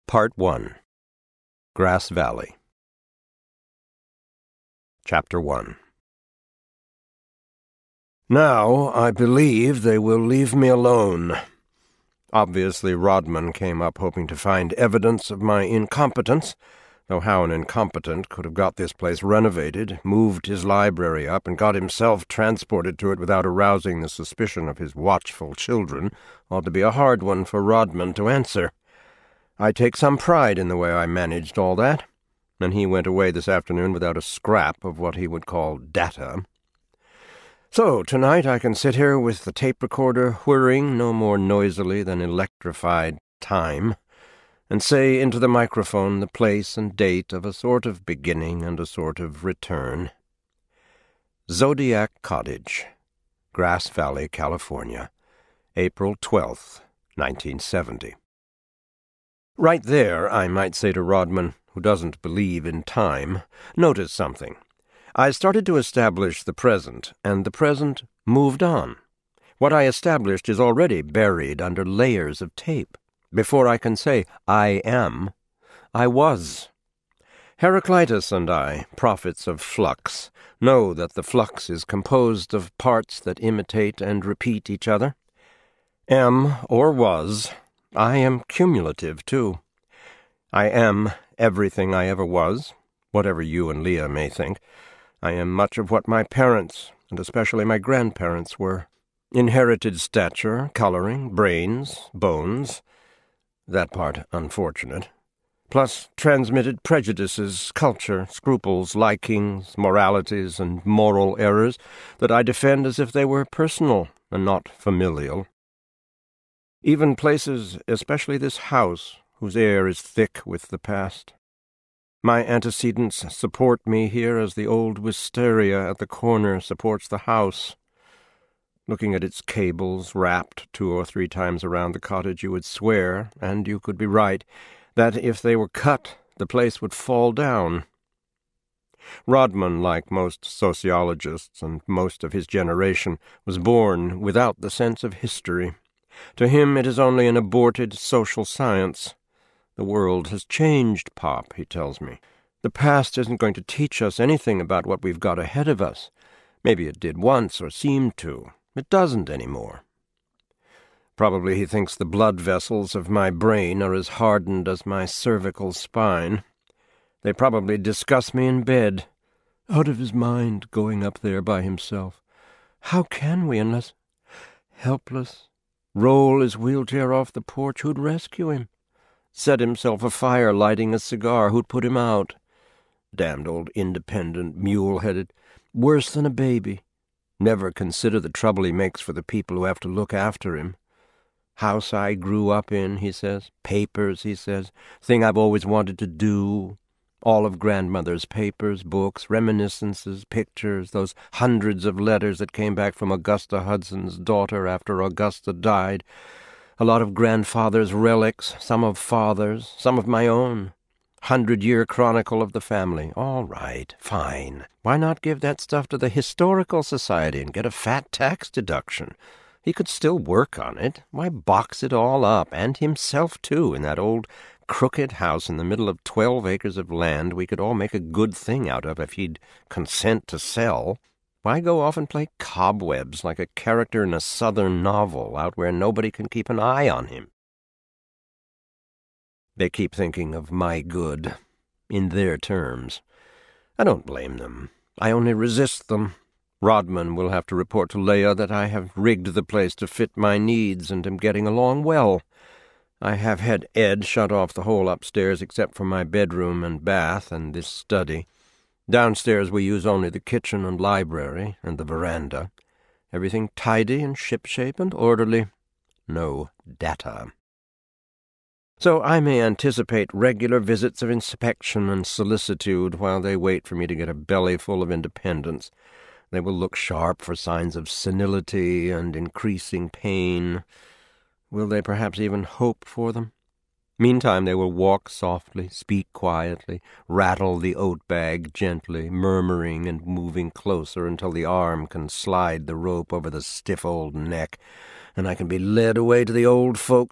Part 1. Grass Valley. Chapter 1. Now, I believe they will leave me alone. Obviously, Rodman came up hoping to find evidence of my incompetence, though how an incompetent could have got this place renovated, moved his library up, and got himself transported to it without arousing the suspicion of his watchful children ought to be a hard one for Rodman to answer. I take some pride in the way I managed all that, and he went away this afternoon without a scrap of what he would call data. So, tonight I can sit here with the tape recorder whirring no more noisily than electrified time, and say into the microphone the place and date of a sort of beginning and a sort of return. Zodiac Cottage, Grass Valley, California, April 12th, 1970. Right there, I might say to Rodman, who doesn't believe in time, notice something. I started to establish the present, and the present moved on. What I established is already buried under layers of tape. Before I can say, I am, I was. Heraclitus and I, prophets of flux, know that the flux is composed of parts that imitate and repeat each other. Am, or was, I am cumulative, too. I am everything I ever was, whatever you and Leah may think. I am much of what my parents, and especially my grandparents, were. Inherited stature, coloring, brains, bones, that part unfortunate, plus transmitted prejudices, culture, scruples, likings, moralities, and moral errors that I defend as if they were personal and not familial. Even places, especially this house, whose air is thick with the past. My antecedents support me here as the old wisteria at the corner supports the house. Looking at its cables wrapped 2 or 3 times around the cottage, you would swear, and you could be right, that if they were cut, the place would fall down. Rodman, like most sociologists and most of his generation, was born without the sense of history. To him it is only an aborted social science. The world has changed, Pop, he tells me. The past isn't going to teach us anything about what we've got ahead of us. Maybe it did once, or seemed to. It doesn't anymore. Probably he thinks the blood vessels of my brain are as hardened as my cervical spine. They probably discuss me in bed. Out of his mind, going up there by himself. How can we unless... Helpless. Roll his wheelchair off the porch, who'd rescue him? Set himself afire lighting a cigar, who'd put him out? Damned old independent, mule-headed, worse than a baby. Never consider the trouble he makes for the people who have to look after him. House I grew up in, he says. Papers, he says. Thing I've always wanted to do. All of grandmother's papers, books, reminiscences, pictures, those hundreds of letters that came back from Augusta Hudson's daughter after Augusta died. A lot of grandfather's relics, some of father's, some of my own. 100-year chronicle of the family. All right, fine. Why not give that stuff to the Historical Society and get a fat tax deduction? He could still work on it. Why box it all up, and himself, too, in that old crooked house in the middle of 12 acres of land we could all make a good thing out of if he'd consent to sell? Why go off and play cobwebs like a character in a Southern novel out where nobody can keep an eye on him? They keep thinking of my good, in their terms. I don't blame them. I only resist them. Rodman will have to report to Leah that I have rigged the place to fit my needs and am getting along well. I have had Ed shut off the whole upstairs except for my bedroom and bath and this study. Downstairs we use only the kitchen and library and the veranda. Everything tidy and shipshape and orderly. No data. So I may anticipate regular visits of inspection and solicitude while they wait for me to get a belly full of independence. They will look sharp for signs of senility and increasing pain. Will they perhaps even hope for them? Meantime they will walk softly, speak quietly, rattle the oat bag gently, murmuring and moving closer until the arm can slide the rope over the stiff old neck, and I can be led away to the old folks'